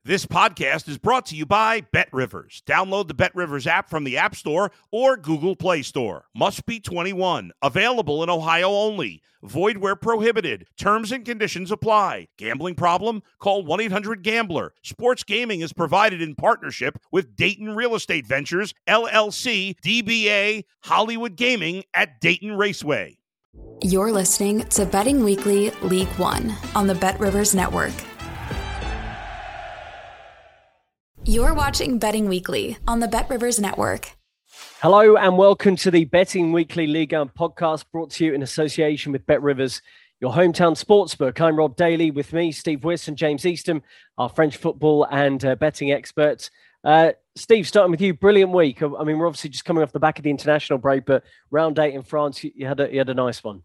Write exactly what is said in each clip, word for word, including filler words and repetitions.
This podcast is brought to you by BetRivers. Download the BetRivers app from the App Store or Google Play Store. Must be twenty-one. Available in Ohio only. Void where prohibited. Terms and conditions apply. Gambling problem? Call one eight hundred gambler. Sports gaming is provided in partnership with Dayton Real Estate Ventures, L L C, D B A, Hollywood Gaming at Dayton Raceway. You're listening to Betting Weekly League One on the BetRivers Network. You're watching Betting Weekly on the BetRivers Network. Hello and welcome to the Betting Weekly League One podcast brought to you in association with BetRivers, your hometown sportsbook. I'm Rob Daly, with me, Steve Wiss and James Eastham, our French football and uh, betting experts. Uh, Steve, starting with you, brilliant week. I mean, we're obviously just coming off the back of the international break, but round eight in France, you had a, you had a nice one.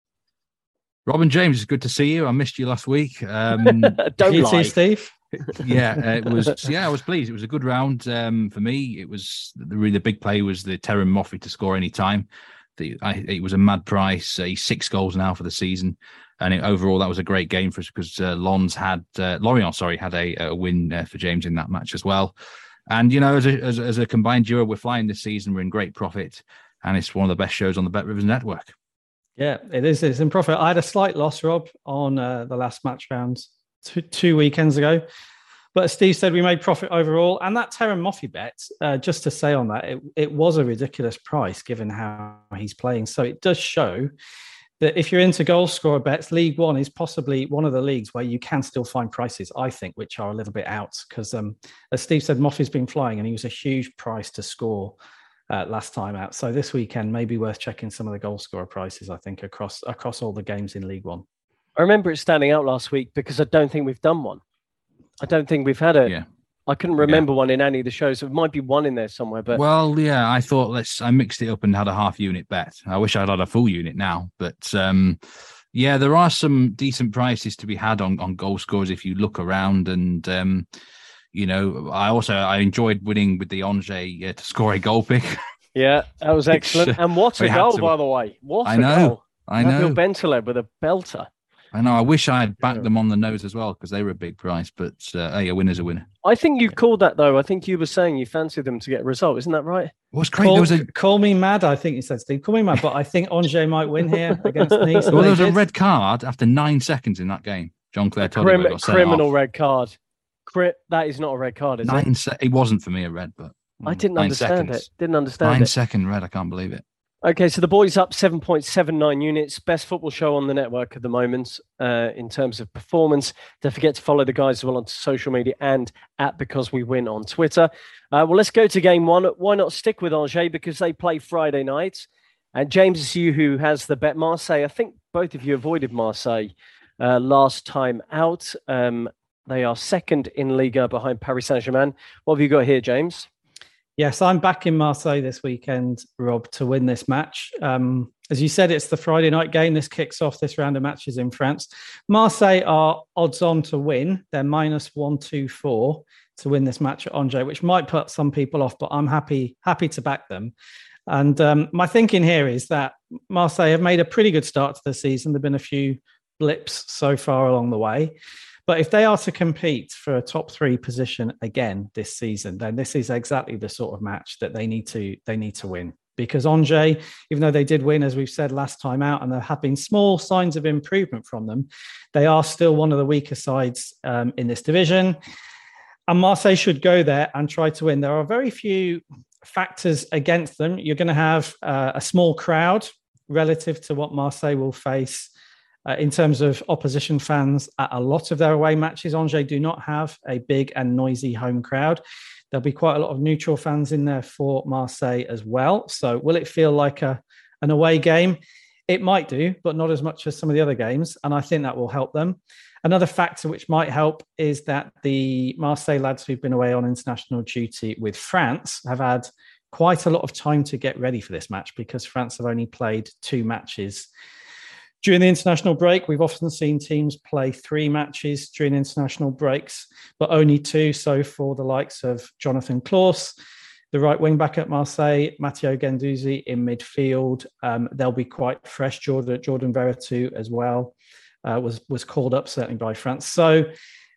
Robin James, it's good to see you. I missed you last week. Um, Don't you lie, too, Steve. yeah, uh, it was. Yeah, I was pleased. It was a good round um, for me. It was the really the big play was the Terem Moffi to score any time. The, I, it was a mad price. Uh, he's six goals now for the season, and it, overall that was a great game for us because uh, Lons had uh, Lorient, sorry, had a, a win uh, for James in that match as well. And you know, as a, as, as a combined duo, we're flying this season. We're in great profit, and it's one of the best shows on the BetRivers network. Yeah, it is. It's in profit. I had a slight loss, Rob, on uh, the last match rounds two, two weekends ago. But as Steve said, we made profit overall. And that Terem Moffi bet, uh, just to say on that, it, it was a ridiculous price given how he's playing. So it does show that if you're into goal scorer bets, League One is possibly one of the leagues where you can still find prices, I think, which are a little bit out. Because um, as Steve said, Moffi's been flying and he was a huge price to score Uh, last time out. So this weekend may be worth checking some of the goal scorer prices, I think, across across all the games in League One. I remember it standing out last week because I don't think we've done one. I don't think we've had a... Yeah. I couldn't remember yeah. one in any of the shows. There might be one in there somewhere, but... Well, yeah, I thought let's... I mixed it up and had a half unit bet. I wish I'd had a full unit now, but um, yeah, there are some decent prices to be had on, on goal scorers if you look around and... Um, you know, I also I enjoyed winning with the Angers uh, to score a goal pick. Yeah, that was excellent. And what a goal, by the way. What I a know, goal. I know. Nabil Bentaleb with a belter. I know. I wish I had backed them on the nose as well because they were a big price. But uh, hey, a winner's a winner. I think you called that, though. I think you were saying you fancied them to get a result. Isn't that right? It was great. Call, there was a... call me mad, I think you said, Steve. Call me mad, but I think Angers might win here against Nice. Well, there was a red card after nine seconds in that game. Jean-Clair Todibo Crim- got sent Criminal off. red card. Cri- that is not a red card, is nine it? Se- it wasn't for me a red, but... I didn't Nine understand seconds. it. Didn't understand Nine it. second red. I can't believe it. Okay, so the boys up seven point seven nine units. Best football show on the network at the moment uh, in terms of performance. Don't forget to follow the guys as well on social media and at Because We Win on Twitter. Uh, well, let's go to game one. Why not stick with Angers because they play Friday night. And James, it's you who has the bet. Marseille, I think both of you avoided Marseille uh, last time out. Um, they are second in Liga behind Paris Saint-Germain. What have you got here, James? Yes, I'm back in Marseille this weekend, Rob, to win this match. Um, as you said, it's the Friday night game. This kicks off this round of matches in France. Marseille are odds on to win. They're minus one two four to win this match at Angers, which might put some people off, but I'm happy happy to back them. And um, my thinking here is that Marseille have made a pretty good start to the season. There have been a few blips so far along the way. But if they are to compete for a top three position again this season, then this is exactly the sort of match that they need to they need to win. Because Angers, even though they did win, as we've said last time out, and there have been small signs of improvement from them, they are still one of the weaker sides um, in this division. And Marseille should go there and try to win. There are very few factors against them. You're going to have uh, a small crowd relative to what Marseille will face Uh, in terms of opposition fans at a lot of their away matches. Angers do not have a big and noisy home crowd. There'll be quite a lot of neutral fans in there for Marseille as well. So will it feel like a an away game? It might do, but not as much as some of the other games. And I think that will help them. Another factor which might help is that the Marseille lads who've been away on international duty with France have had quite a lot of time to get ready for this match because France have only played two matches during the international break. We've often seen teams play three matches during international breaks, but only two. So for the likes of Jonathan Klaus, the right wing back at Marseille, Matteo Guendouzi in midfield, um, they'll be quite fresh. Jordan, Jordan Veretout as well uh, was, was called up certainly by France. So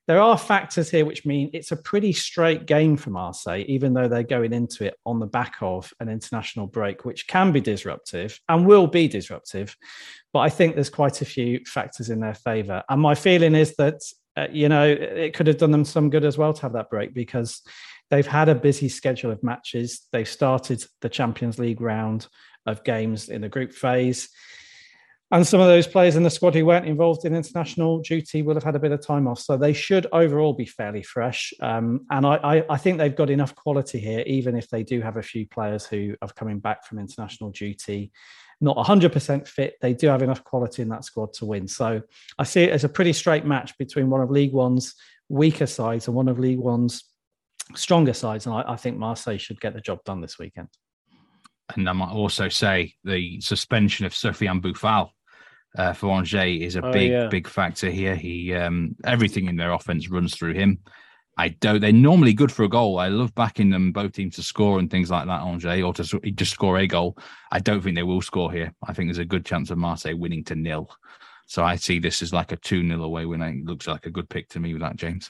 there are factors here which mean it's a pretty straight game for Marseille, even though they're going into it on the back of an international break, which can be disruptive and will be disruptive. But I think there's quite a few factors in their favour. And my feeling is that, uh, you know, it could have done them some good as well to have that break, because they've had a busy schedule of matches. They've started the Champions League round of games in the group phase. And some of those players in the squad who weren't involved in international duty will have had a bit of time off. So they should overall be fairly fresh. Um, and I, I, I think they've got enough quality here, even if they do have a few players who are coming back from international duty, not one hundred percent fit. They do have enough quality in that squad to win. So I see it as a pretty straight match between one of League One's weaker sides and one of League One's stronger sides. And I, I think Marseille should get the job done this weekend. And I might also say the suspension of Sofiane Boufal uh, for Angers is a oh, big, yeah. big factor here. He um, everything in their offense runs through him. I don't. They're normally good for a goal. I love backing them, both teams, to score and things like that. Angers, or to just score a goal. I don't think they will score here. I think there's a good chance of Marseille winning to nil. So I see this as like a two nil away win. It looks like a good pick to me with that, James.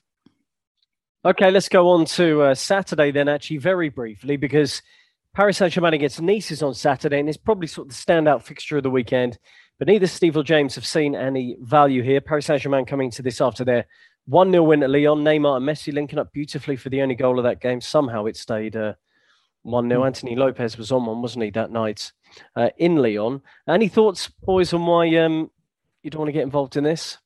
Okay, let's go on to uh, Saturday then, actually, very briefly, because Paris Saint-Germain against Nice is on Saturday, and it's probably sort of the standout fixture of the weekend. But neither Steve or James have seen any value here. Paris Saint-Germain coming to this after their one nil win at Lyon. Neymar and Messi linking up beautifully for the only goal of that game. Somehow it stayed uh, one nil. Anthony Lopez was on one, wasn't he, that night uh, in Lyon. Any thoughts, boys, on why um, you don't want to get involved in this?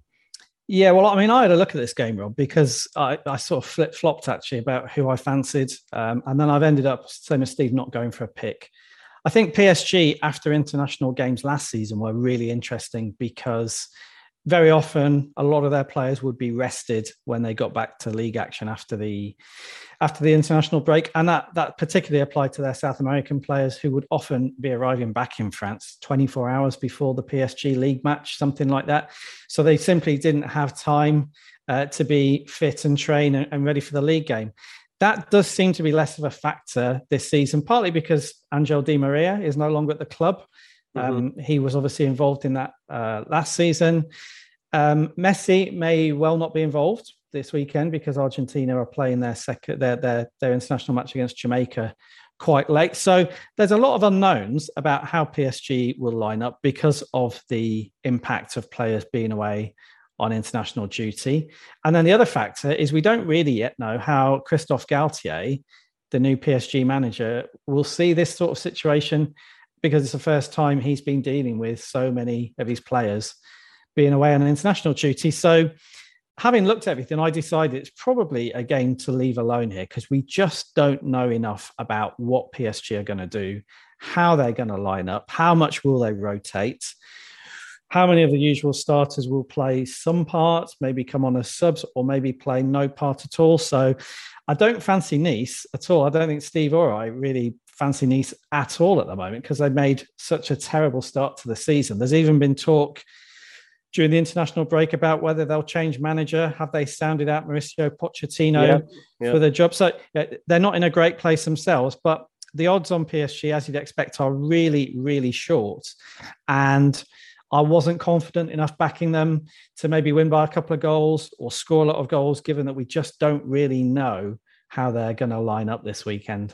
Yeah, well, I mean, I had a look at this game, Rob, because I, I sort of flip-flopped, actually, about who I fancied. Um, and then I've ended up, same as Steve, not going for a pick. I think P S G, after international games last season, were really interesting because very often a lot of their players would be rested when they got back to league action after the after the international break. And that, that particularly applied to their South American players, who would often be arriving back in France twenty-four hours before the P S G league match, something like that. So they simply didn't have time uh, to be fit and train and, and ready for the league game. That does seem to be less of a factor this season, partly because Angel Di Maria is no longer at the club. Mm-hmm. Um, he was obviously involved in that uh, last season. Um, Messi may well not be involved this weekend because Argentina are playing their second their their their international match against Jamaica quite late. So there's a lot of unknowns about how P S G will line up because of the impact of players being away on international duty. And then the other factor is we don't really yet know how Christophe Galtier, the new P S G manager, will see this sort of situation, because it's the first time he's been dealing with so many of his players being away on an international duty. So having looked at everything, I decided it's probably a game to leave alone here, because we just don't know enough about what P S G are going to do, how they're going to line up, how much will they rotate, how many of the usual starters will play some parts, maybe come on as subs, or maybe play no part at all. So I don't fancy Nice at all. I don't think Steve or I really fancy Nice at all at the moment, because they made such a terrible start to the season. There's even been talk during the international break about whether they'll change manager. Have they sounded out Mauricio Pochettino yeah, yeah. for the job? So yeah, they're not in a great place themselves, but the odds on P S G, as you'd expect, are really, really short. And I wasn't confident enough backing them to maybe win by a couple of goals or score a lot of goals, given that we just don't really know how they're going to line up this weekend.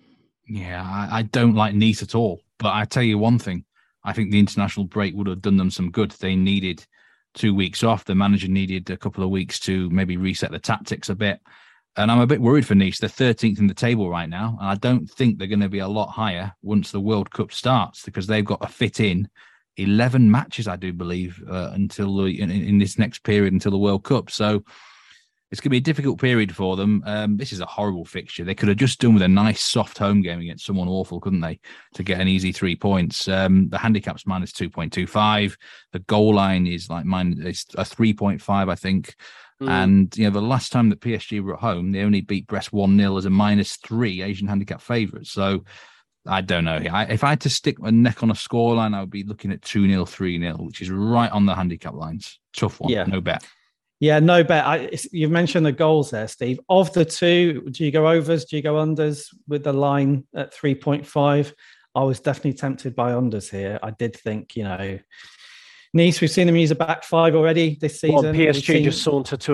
Yeah, I, I don't like Nice at all. But I tell you one thing, I think the international break would have done them some good. They needed two weeks off. The manager needed a couple of weeks to maybe reset the tactics a bit. And I'm a bit worried for Nice. They're thirteenth in the table right now. And I don't think they're going to be a lot higher once the World Cup starts, because they've got to fit in eleven matches, I do believe, uh, until the, in, in this next period until the World Cup. So it's going to be a difficult period for them. Um, this is a horrible fixture. They could have just done with a nice soft home game against someone awful, couldn't they, to get an easy three points. Um, the handicap's minus two point two five. The goal line is like mine. It's a three point five, I think. Mm. And you know, the last time that P S G were at home, they only beat Brest one nil as a minus three Asian handicap favourite. So I don't know. I, if I had to stick my neck on a scoreline, I would be looking at two nil, three nil, which is right on the handicap lines. Tough one. Yeah. No bet. Yeah, no bet. I, you've mentioned the goals there, Steve. Of the two, do you go overs? Do you go unders with the line at three point five? I was definitely tempted by unders here. I did think, you know, Nice, we've seen them use a back five already this season. Well, P S G seen... just saunter to a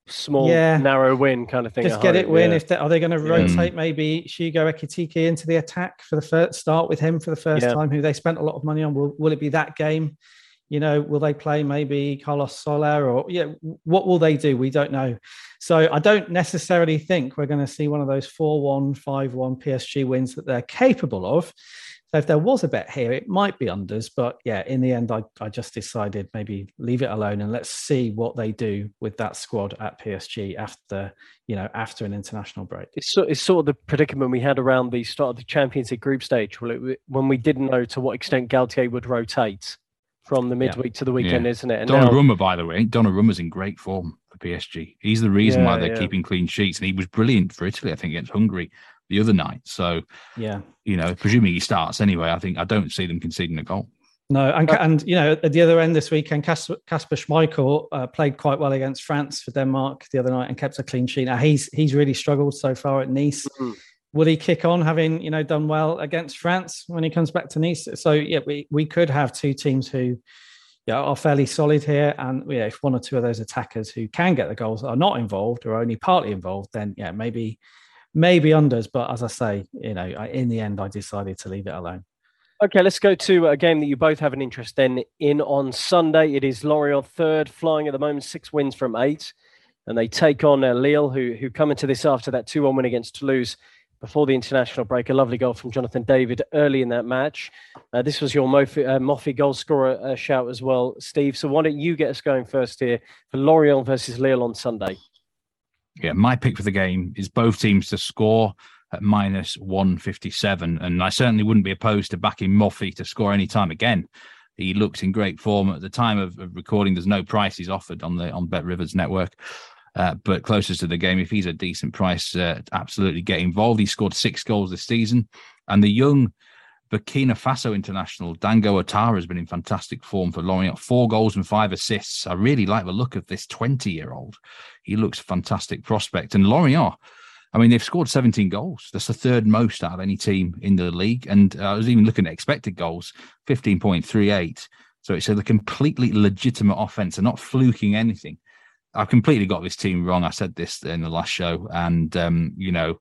small, yeah. narrow win kind of thing. Just get home. it win. Yeah. If they, are they going to Yeah. rotate maybe Shugo Ekitike into the attack for the first start with him for the first Yeah. time, who they spent a lot of money on? Will, will it be that game? You know, will they play maybe Carlos Soler or yeah? What will they do? We don't know. So I don't necessarily think we're going to see one of those four one, five one P S G wins that they're capable of. So if there was a bet here, it might be unders. But yeah, in the end, I, I just decided maybe leave it alone and let's see what they do with that squad at P S G after, you know, after an international break. It's, so, it's sort of the predicament we had around the start of the Champions League group stage when we didn't know to what extent Galtier would rotate from the midweek yeah. to the weekend, yeah. isn't it? And Donnarumma, now... by the way, Donnarumma's in great form for P S G. He's the reason yeah, why they're yeah. keeping clean sheets, and he was brilliant for Italy, I think, against Hungary the other night. So, yeah, you know, presuming he starts anyway, I think I don't see them conceding a goal. No, and and you know, at the other end this weekend, Kasper Schmeichel uh, played quite well against France for Denmark the other night and kept a clean sheet. Now he's he's really struggled so far at Nice. Mm-hmm. Will he kick on, having you know done well against France when he comes back to Nice? So yeah, we we could have two teams who. Yeah, are fairly solid here, and yeah, if one or two of those attackers who can get the goals are not involved or only partly involved, then yeah, maybe maybe unders. But as I say, you know, I, in the end, I decided to leave it alone. Okay, let's go to a game that you both have an interest in. In on Sunday, it is Lorient third, flying at the moment, six wins from eight, and they take on uh, Lille, who who come into this after that two one win against Toulouse. Before the international break, a lovely goal from Jonathan David early in that match. Uh, this was your Moffy, uh, Moffy goal scorer uh, shout as well, Steve. So why don't you get us going first here for Lorient versus Lille on Sunday? Yeah, my pick for the game is both teams to score at minus one fifty-seven. And I certainly wouldn't be opposed to backing Moffy to score any time again. He looks in great form. At the time of, of recording, there's no prices offered on the on Bet Rivers network. Uh, but closest to the game, if he's a decent price, uh, absolutely get involved. He scored six goals this season. And the young Burkina Faso international, Dango Ouattara, has been in fantastic form for Lorient. Four goals and five assists. I really like the look of this twenty-year-old. He looks a fantastic prospect. And Lorient, I mean, they've scored seventeen goals. That's the third most out of any team in the league. And uh, I was even looking at expected goals, fifteen point three eight. So it's a completely legitimate offense. They're not fluking anything. I've completely got this team wrong. I said this in the last show. And, um, you know,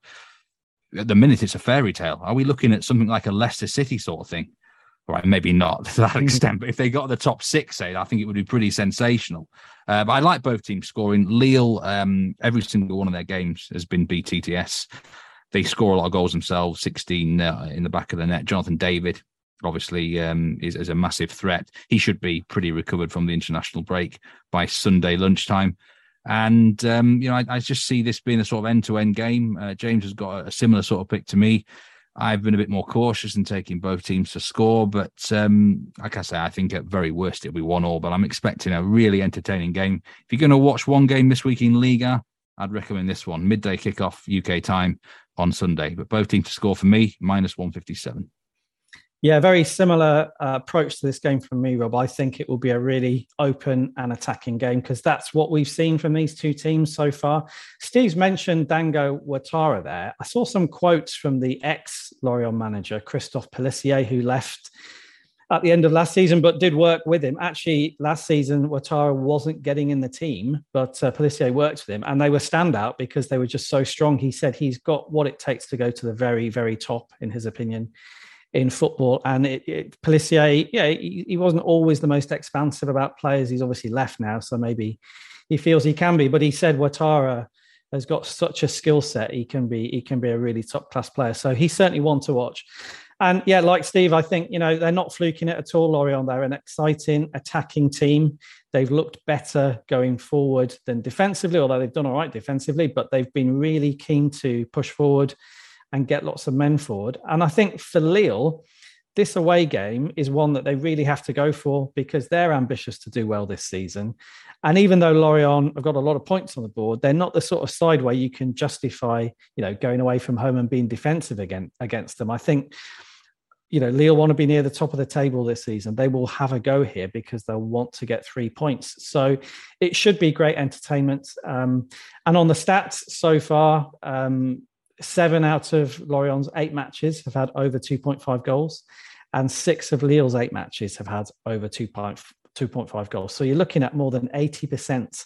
at the minute, it's a fairy tale. Are we looking at something like a Leicester City sort of thing? Right, maybe not to that extent. But if they got the top six, say, I think it would be pretty sensational. Uh, but I like both teams scoring. Lille, um, every single one of their games has been B T T S. They score a lot of goals themselves, sixteen uh, in the back of the net. Jonathan David, obviously, um, is, is a massive threat. He should be pretty recovered from the international break by Sunday lunchtime. And, um, you know, I, I just see this being a sort of end-to-end game. Uh, James has got a, a similar sort of pick to me. I've been a bit more cautious in taking both teams to score. But um, like I say, I think at very worst it'll be one all. But I'm expecting a really entertaining game. If you're going to watch one game this week in Liga, I'd recommend this one. Midday kickoff U K time on Sunday. But both teams to score for me, minus one fifty-seven. Yeah, very similar uh, approach to this game from me, Rob. I think it will be a really open and attacking game because that's what we've seen from these two teams so far. Steve's mentioned Dango Ouattara there. I saw some quotes from the ex-Lorient manager, Christophe Pélissier, who left at the end of last season, but did work with him. Actually, last season, Ouattara wasn't getting in the team, but uh, Pélissier worked with him, and they were standout because they were just so strong. He said he's got what it takes to go to the very, very top, in his opinion, in football. And it, it, Pélissier, yeah, he, he wasn't always the most expansive about players. He's obviously left now, so maybe he feels he can be. But he said Ouattara has got such a skill set; he can be he can be a really top class player. So he's certainly one to watch. And yeah, like Steve, I think you know they're not fluking it at all. Lorient, they're an exciting attacking team. They've looked better going forward than defensively, although they've done all right defensively. But they've been really keen to push forward and get lots of men forward. And I think for Lille, this away game is one that they really have to go for because they're ambitious to do well this season. And even though Lorient have got a lot of points on the board, they're not the sort of side where you can justify, you know, going away from home and being defensive again, against them. I think, you know, Lille want to be near the top of the table this season. They will have a go here because they'll want to get three points. So it should be great entertainment. Um, and on the stats so far, um, Seven out of Lorient's eight matches have had over two point five goals, and six of Lille's eight matches have had over two point five goals. So you're looking at more than eighty percent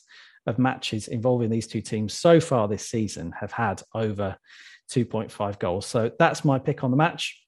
of matches involving these two teams so far this season have had over two point five goals. So that's my pick on the match.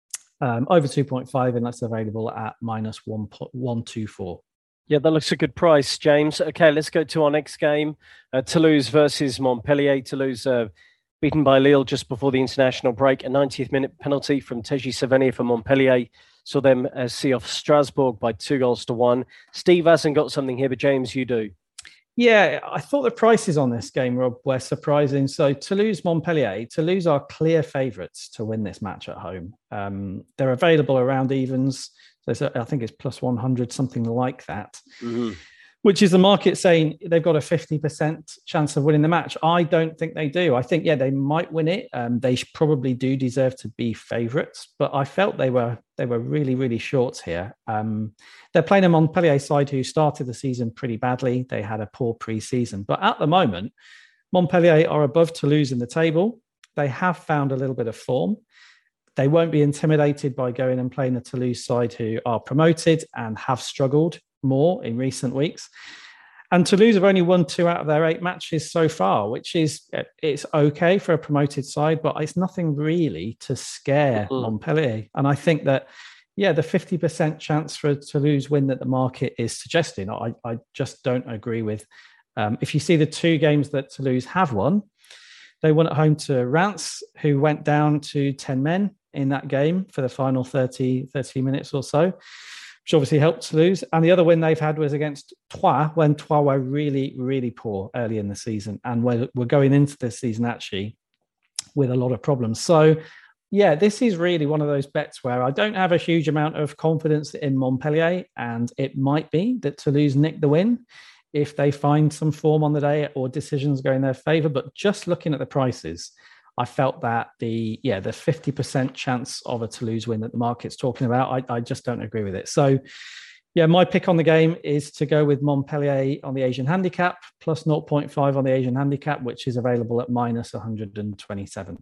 Um, over two point five, and that's available at minus one one two four. Yeah, that looks a good price, James. Okay, let's go to our next game. Uh, Toulouse versus Montpellier. Toulouse uh, beaten by Lille just before the international break. A ninetieth minute penalty from Teji Savanier for Montpellier saw them uh, see off Strasbourg by two goals to one. Steve hasn't got something here, but James, you do. Yeah, I thought the prices on this game, Rob, were surprising. So Toulouse-Montpellier, Toulouse are clear favourites to win this match at home. Um, they're available around evens. So I think it's plus one hundred, something like that, mm-hmm. which is the market saying they've got a fifty percent chance of winning the match. I don't think they do. I think, yeah, they might win it. Um, they probably do deserve to be favourites, but I felt they were they were really, really short here. Um, they're playing a Montpellier side who started the season pretty badly. They had a poor pre-season, but at the moment, Montpellier are above Toulouse in the table. They have found a little bit of form. They won't be intimidated by going and playing a Toulouse side who are promoted and have struggled more in recent weeks. And Toulouse have only won two out of their eight matches so far, which is, it's okay for a promoted side, but it's nothing really to scare mm-hmm. Montpellier. And I think that, yeah, the fifty percent chance for a Toulouse win that the market is suggesting, I, I just don't agree with. Um, if you see the two games that Toulouse have won, they won at home to Reims, who went down to ten men in that game for the final thirty, thirty minutes or so, which obviously helped Toulouse. And the other win they've had was against Troyes, when Troyes were really, really poor early in the season. And we're, we're going into this season actually with a lot of problems. So, yeah, this is really one of those bets where I don't have a huge amount of confidence in Montpellier, and it might be that Toulouse nick the win if they find some form on the day or decisions go in their favour. But just looking at the prices, I felt that the yeah the fifty percent chance of a Toulouse win that the market's talking about, I, I just don't agree with it. So, yeah, my pick on the game is to go with Montpellier on the Asian handicap, plus zero point five on the Asian handicap, which is available at minus one hundred twenty-seven.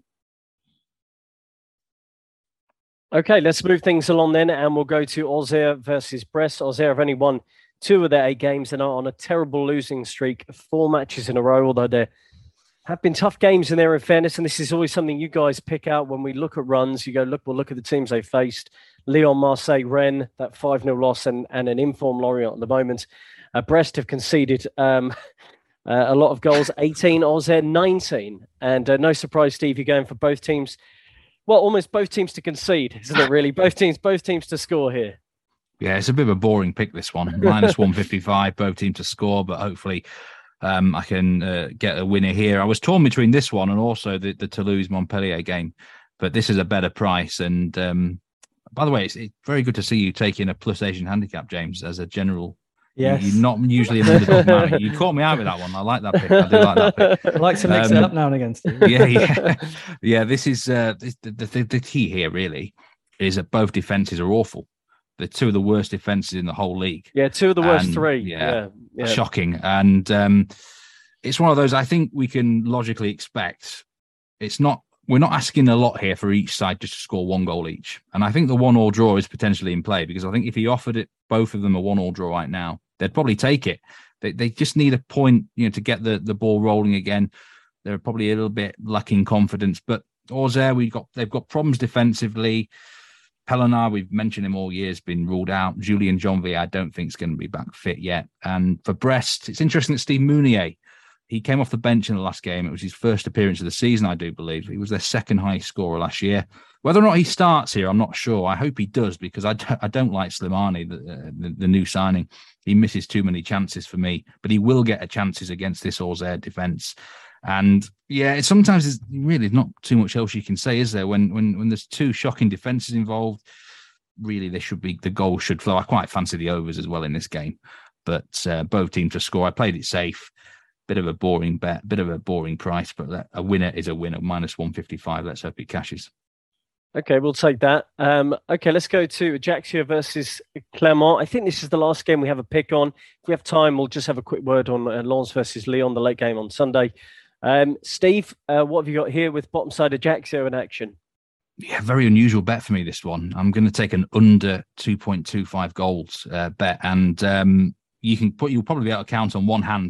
Okay, let's move things along then, and we'll go to Auxerre versus Brest. Auxerre have only won two of their eight games and are on a terrible losing streak, four matches in a row, although there have been tough games in there, in fairness, and this is always something you guys pick out when we look at runs. You go, look, we'll look at the teams they faced. Lyon, Marseille, Rennes, that five nil loss, and, and an informed Lorient at the moment. Uh, Brest have conceded um, uh, a lot of goals, eighteen, Auxerre nineteen. And uh, no surprise, Steve, you're going for both teams. Well, almost both teams to concede, isn't it, really? Both teams, both teams to score here. Yeah, it's a bit of a boring pick, this one. Minus one fifty-five, both teams to score, but hopefully um, I can uh, get a winner here. I was torn between this one and also the, the Toulouse-Montpellier game, but this is a better price. And um, by the way, it's, it's very good to see you taking a plus Asian handicap, James, as a general. Yes. You, you're not usually an underdog man. You caught me out with that one. I like that pick. I do like that pick. I like to mix um, it up now and again, Steve. Yeah, yeah. Yeah, this is uh, this, the, the, the key here, really, is that both defences are awful. They're two of the worst defences in the whole league. Yeah, two of the worst and, three. Yeah, yeah, yeah. Shocking. And um, it's one of those I think we can logically expect. It's not, we're not asking a lot here for each side just to score one goal each. And I think the one-all draw is potentially in play, because I think if he offered it, both of them a one-all draw right now, they'd probably take it. They they just need a point, you know, to get the, the ball rolling again. They're probably a little bit lacking confidence. But Auxerre, we've got they've got problems defensively. Pellenard, we've mentioned him all year, has been ruled out. Julien Jonvier, I don't think is going to be back fit yet. And for Brest, it's interesting that Steve Mounier, he came off the bench in the last game. It was his first appearance of the season, I do believe. He was their second highest scorer last year. Whether or not he starts here, I'm not sure. I hope he does, because I don't, I don't like Slimani, the, uh, the, the new signing. He misses too many chances for me, but he will get a chances against this Auxerre defence. And yeah, sometimes there's really not too much else you can say, is there? When when when there's two shocking defences involved, really there should be, the goal should flow. I quite fancy the overs as well in this game, but uh, both teams to score. I played it safe. Bit of a boring bet, bit of a boring price, but a winner is a winner. Minus one fifty-five. Let's hope it cashes. Okay, we'll take that. Um, okay, let's go to Ajaccio versus Clermont. I think this is the last game we have a pick on. If we have time, we'll just have a quick word on uh, Lens versus Lyon, the late game on Sunday. Um, Steve, uh, what have you got here with bottom side Ajaccio in action? Yeah, very unusual bet for me, this one. I'm going to take an under two point two five goals uh, bet, and um, you can put, you'll probably be able to count on one hand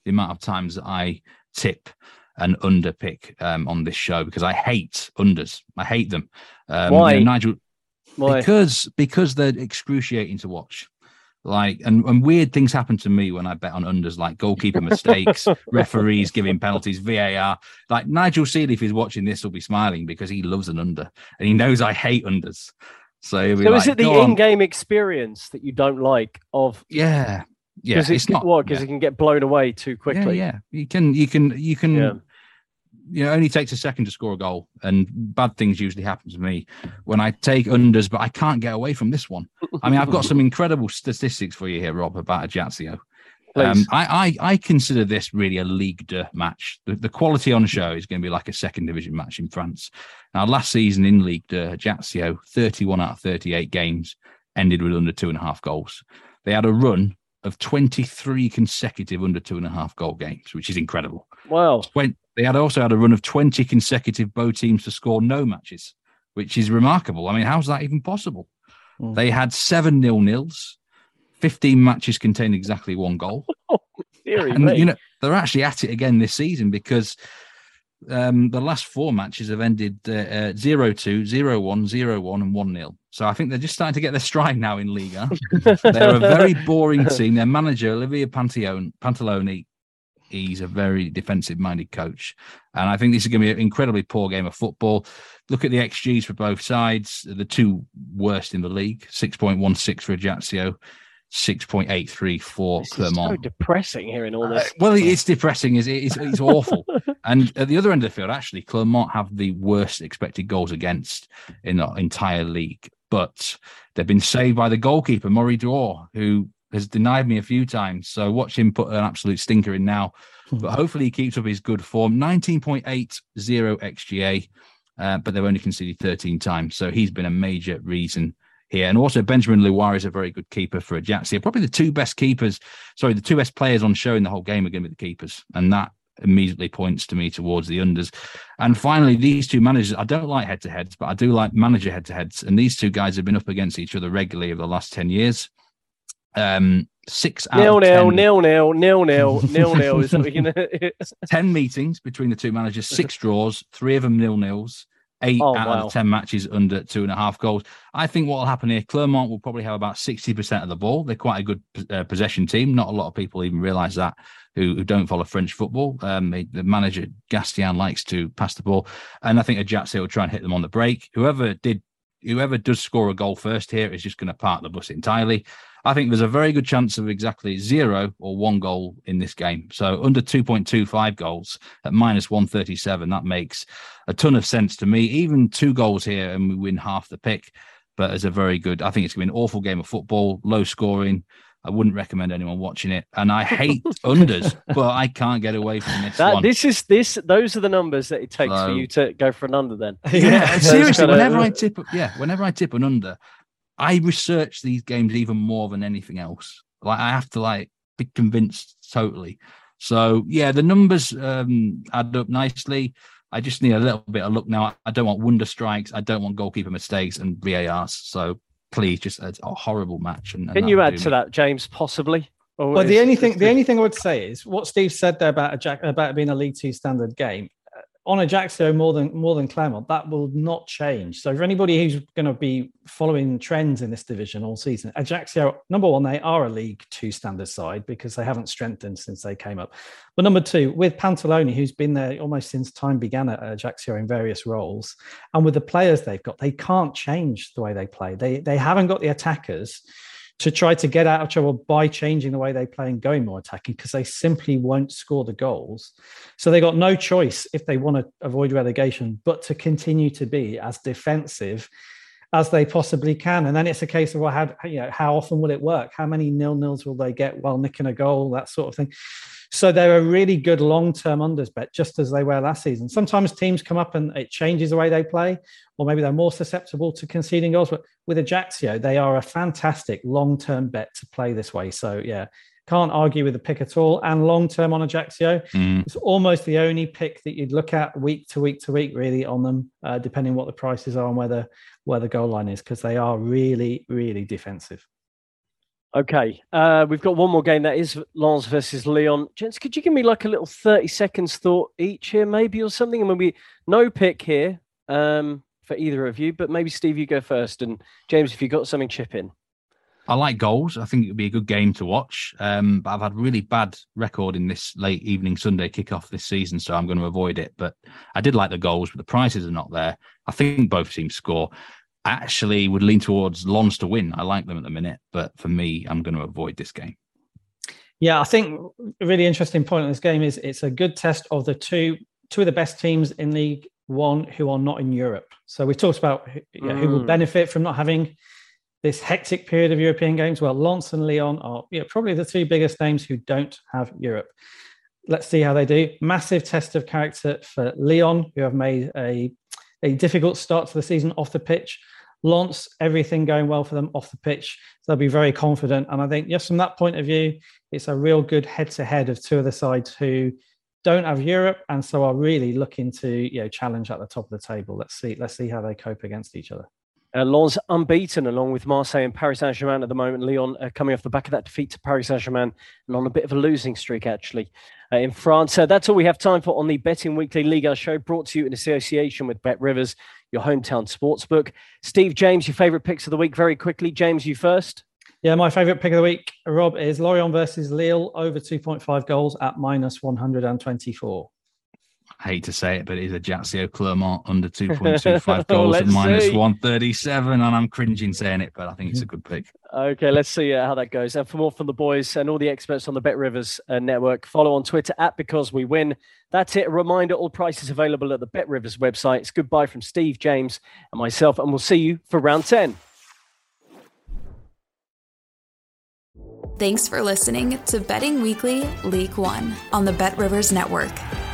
the amount of times that I tip an under pick um, on this show because I hate unders. I hate them. Um, Why? You know, Nigel? Why? Because because they're excruciating to watch. Like and, and weird things happen to me when I bet on unders, like goalkeeper mistakes, referees giving penalties, V A R. Like Nigel Seeley, if he's watching this, will be smiling because he loves an under and he knows I hate unders. So, he'll be so like, is it the "Go on." in-game experience that you don't like of? Yeah, yeah. Because It's not what? Because yeah. it can get blown away too quickly. Yeah, yeah. You can, you can, you can. Yeah. You know, it only takes a second to score a goal, and bad things usually happen to me when I take unders. But I can't get away from this one. I mean, I've got some incredible statistics for you here, Rob, about Ajaccio. Um, I, I I consider this really a Ligue two match. The, the quality on show is going to be like a second division match in France. Now, last season in Ligue two, Ajaccio, thirty-one out of thirty-eight games ended with under two and a half goals. They had a run of twenty-three consecutive under two and a half goal games, which is incredible. Wow. When they had also had a run of twenty consecutive Bow teams to score no matches, which is remarkable. I mean, how's that even possible? Mm. They had seven nil-nils, fifteen matches contained exactly one goal. Oh, theory, and, mate. you know, they're actually at it again this season because um, the last four matches have ended uh, uh, zero two, zero one, zero one, and one nil. So I think they're just starting to get their stride now in Liga. They're a very boring team. Their manager, Olivier Pantalone, Pantalone, he's a very defensive-minded coach. And I think this is going to be an incredibly poor game of football. Look at the X Gs for both sides. The two worst in the league, six point one six for Ajaccio, six point eight three for this Clermont. Is so depressing hearing all this. Uh, well, it's depressing. It's, it's, it's awful. And at the other end of the field, actually, Clermont have the worst expected goals against in the entire league. But they've been saved by the goalkeeper, Maury Dor, who has denied me a few times. So watch him put an absolute stinker in now. But hopefully he keeps up his good form. nineteen point eight oh X G A, uh, but they've only conceded thirteen times. So he's been a major reason here. And also Benjamin Loire is a very good keeper for Ajaccio. Probably the two best keepers, sorry, the two best players on show in the whole game are going to be the keepers. And that immediately points to me towards the unders. And finally, these two managers, I don't like head-to-heads, but I do like manager head-to-heads. And these two guys have been up against each other regularly over the last ten years. Um, six out nil, of nil, ten. nil, nil, nil, nil, nil, nil. Is you know. ten meetings between the two managers, six draws, three of them nil-nils, eight oh, out wow. of ten matches under two and a half goals. I think what will happen here, Clermont will probably have about sixty percent of the ball. They're quite a good uh, possession team. Not a lot of people even realise that who, who don't follow French football. Um, they, the manager, Gastian, likes to pass the ball. And I think Ajaccio will try and hit them on the break. Whoever did, whoever does score a goal first here is just going to park the bus entirely. I think there's a very good chance of exactly zero or one goal in this game. So under two point two five goals at minus one thirty-seven, that makes a ton of sense to me. Even two goals here and we win half the pick. But as a very good, I think it's going to be an awful game of football, low scoring. I wouldn't recommend anyone watching it. And I hate unders, but I can't get away from this that, one. This is this. Those are the numbers that it takes so, for you to go for an under. Then, yeah, seriously. kinda... Whenever I tip, yeah, whenever I tip an under, I research these games even more than anything else. Like I have to like be convinced totally. So yeah, the numbers um, add up nicely. I just need a little bit of luck now. I don't want wonder strikes. I don't want goalkeeper mistakes and V A Rs. So please, just a, a horrible match. And, and can you add to me. that, James? Possibly. Or well, is, the only thing the only thing I would say is what Steve said there about a, about it being a League Two standard game. On Ajaccio more than more than Clermont, that will not change. So for anybody who's going to be following trends in this division all season, Ajaccio, number one, they are a League Two standard side because they haven't strengthened since they came up. But number two, with Pantalone, who's been there almost since time began at Ajaccio in various roles, and with the players they've got, they can't change the way they play. They they haven't got the attackers to try to get out of trouble by changing the way they play and going more attacking because they simply won't score the goals. So they got no choice if they want to avoid relegation, but to continue to be as defensive as they possibly can. And then it's a case of, well, how, you know, how often will it work? How many nil-nils will they get while nicking a goal, that sort of thing. So they're a really good long-term unders bet, just as they were last season. Sometimes teams come up and it changes the way they play, or maybe they're more susceptible to conceding goals. But with Ajaccio, they are a fantastic long-term bet to play this way. So, yeah, can't argue with the pick at all. And long-term on Ajaccio, mm. it's almost the only pick that you'd look at week to week to week, really, on them, uh, depending what the prices are and where the, where the goal line is, because they are really, really defensive. Okay, uh, we've got one more game. That is Lens versus Lyon. Gents, could you give me like a little thirty seconds thought each here, maybe, or something? And maybe no pick here um, for either of you, but maybe Steve, you go first. And James, if you've got something, chip in. I like goals. I think it would be a good game to watch. Um, but I've had really bad record in this late evening Sunday kickoff this season, so I'm going to avoid it. But I did like the goals, but the prices are not there. I think both teams score. I actually would lean towards Lens to win. I like them at the minute, but for me, I'm going to avoid this game. Yeah, I think a really interesting point in this game is it's a good test of the two two of the best teams in League One who are not in Europe. So we talked about you know, mm. who will benefit from not having this hectic period of European games. Well, Lens and Lyon are you know, probably the two biggest names who don't have Europe. Let's see how they do. Massive test of character for Lyon, who have made a, a difficult start to the season off the pitch. Lens, everything going well for them off the pitch. So they'll be very confident. And I think, yes, from that point of view, it's a real good head-to-head of two of the sides who don't have Europe and so are really looking to you know, challenge at the top of the table. Let's see, let's see how they cope against each other. Uh, Lens unbeaten along with Marseille and Paris Saint-Germain at the moment. Lyon uh, coming off the back of that defeat to Paris Saint-Germain and on a bit of a losing streak, actually, uh, in France. Uh, that's all we have time for on the Betting Weekly Liga show, brought to you in association with Bet Rivers, your hometown sportsbook. Steve, James, your favourite picks of the week, very quickly. James, you first. Yeah, my favourite pick of the week, Rob, is Lorient versus Lille, over two point five goals at minus one hundred twenty-four. I hate to say it, but it is Ajaccio Clermont under two point two five goals at minus one thirty-seven, and I'm cringing saying it, but I think it's a good pick. Okay, let's see uh, how that goes. And for more from the boys and all the experts on the Bet Rivers uh, network, follow on Twitter at Because We Win. That's it. A reminder, all prices available at the Bet Rivers website. It's goodbye from Steve, James, and myself, and we'll see you for round ten. Thanks for listening to Betting Weekly League One on the Bet Rivers network.